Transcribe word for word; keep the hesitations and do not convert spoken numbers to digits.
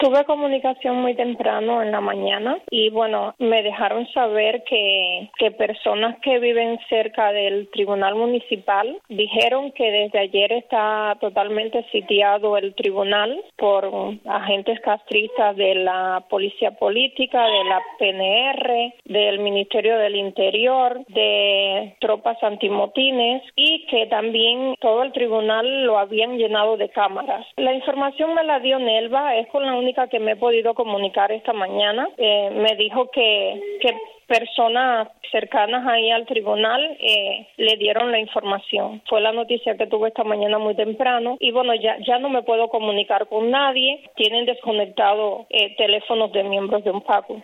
Tuve comunicación muy temprano en la mañana y bueno, me dejaron saber que, que personas que viven cerca del tribunal municipal dijeron que desde ayer está totalmente sitiado el tribunal por agentes castristas de la policía política, de la P N R, del Ministerio del Interior, de tropas antimotines y que también todo el tribunal lo habían llenado de cámaras. La información me la dio Nelva, es con la única que me he podido comunicar esta mañana. Eh, me dijo que, que personas cercanas ahí al tribunal eh, le dieron la información. Fue la noticia que tuve esta mañana muy temprano y bueno, ya, ya no me puedo comunicar con nadie. Tienen desconectado eh, teléfonos de miembros de un PACU.